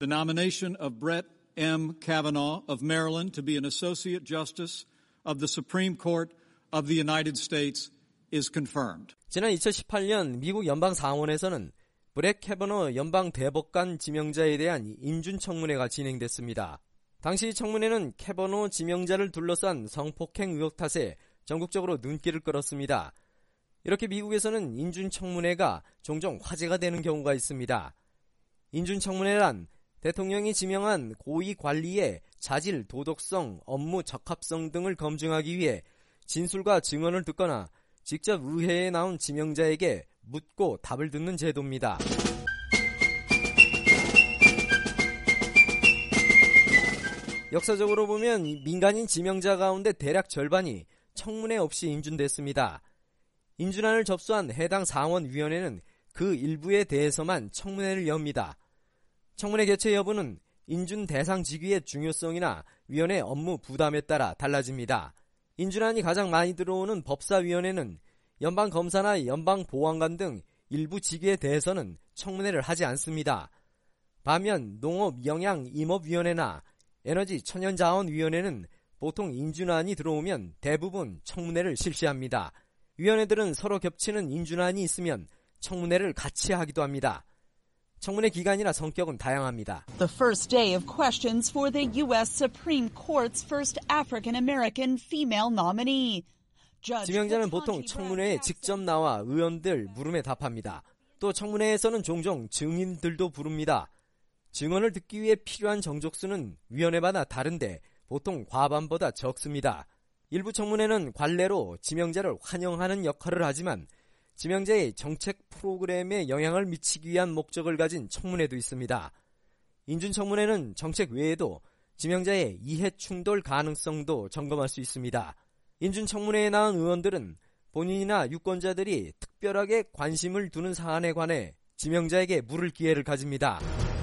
The nomination of Brett M. Kavanaugh of Maryland to be an Associate Justice of the Supreme Court of the United States is confirmed. 지난 2018년 미국 연방 상원에서는 브렛 캐버너 연방 대법관 지명자에 대한 인준 청문회가 진행됐습니다. 당시 청문회는 캐버너 지명자를 둘러싼 성폭행 의혹 탓에 전국적으로 눈길을 끌었습니다. 이렇게 미국에서는 인준 청문회가 종종 화제가 되는 경우가 있습니다. 인준 청문회란 대통령이 지명한 고위 관리의 자질, 도덕성, 업무 적합성 등을 검증하기 위해 진술과 증언을 듣거나 직접 의회에 나온 지명자에게 묻고 답을 듣는 제도입니다. 역사적으로 보면 민간인 지명자 가운데 대략 절반이 청문회 없이 인준됐습니다. 인준안을 접수한 해당 상원위원회는 그 일부에 대해서만 청문회를 엽니다. 청문회 개최 여부는 인준 대상 직위의 중요성이나 위원회 업무 부담에 따라 달라집니다. 인준안이 가장 많이 들어오는 법사위원회는 연방검사나 연방보안관 등 일부 직위에 대해서는 청문회를 하지 않습니다. 반면 농업영양임업위원회나 에너지천연자원위원회는 보통 인준안이 들어오면 대부분 청문회를 실시합니다. 위원회들은 서로 겹치는 인준안이 있으면 청문회를 같이 하기도 합니다. 청문회 기간이나 성격은 다양합니다. The first day of questions for the U.S. Supreme Court's first African-American female nominee. 지명자는 보통 청문회에 직접 나와 의원들 물음에 답합니다. 또 청문회에서는 종종 증인들도 부릅니다. 증언을 듣기 위해 필요한 정족수는 위원회마다 다른데 보통 과반보다 적습니다. 일부 청문회는 관례로 지명자를 환영하는 역할을 하지만 지명자의 정책 프로그램에 영향을 미치기 위한 목적을 가진 청문회도 있습니다. 인준 청문회는 정책 외에도 지명자의 이해 충돌 가능성도 점검할 수 있습니다. 인준 청문회에 나온 의원들은 본인이나 유권자들이 특별하게 관심을 두는 사안에 관해 지명자에게 물을 기회를 가집니다.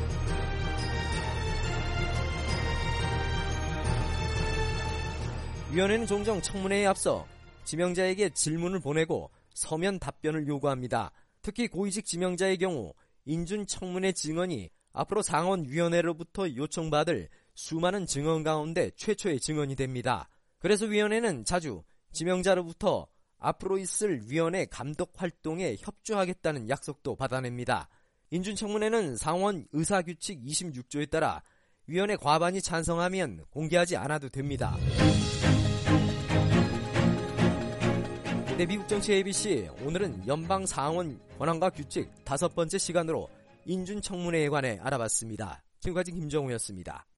위원회는 종종 청문회에 앞서 지명자에게 질문을 보내고 서면 답변을 요구합니다. 특히 고위직 지명자의 경우 인준 청문회 증언이 앞으로 상원위원회로부터 요청받을 수많은 증언 가운데 최초의 증언이 됩니다. 그래서 위원회는 자주 지명자로부터 앞으로 있을 위원회 감독 활동에 협조하겠다는 약속도 받아냅니다. 인준 청문회는 상원 의사규칙 26조에 따라 위원회 과반이 찬성하면 공개하지 않아도 됩니다. 네, 미국 정치 ABC 오늘은 연방 상원 권한과 규칙 5번째 시간으로 인준 청문회에 관해 알아봤습니다. 지금까지 김정우였습니다.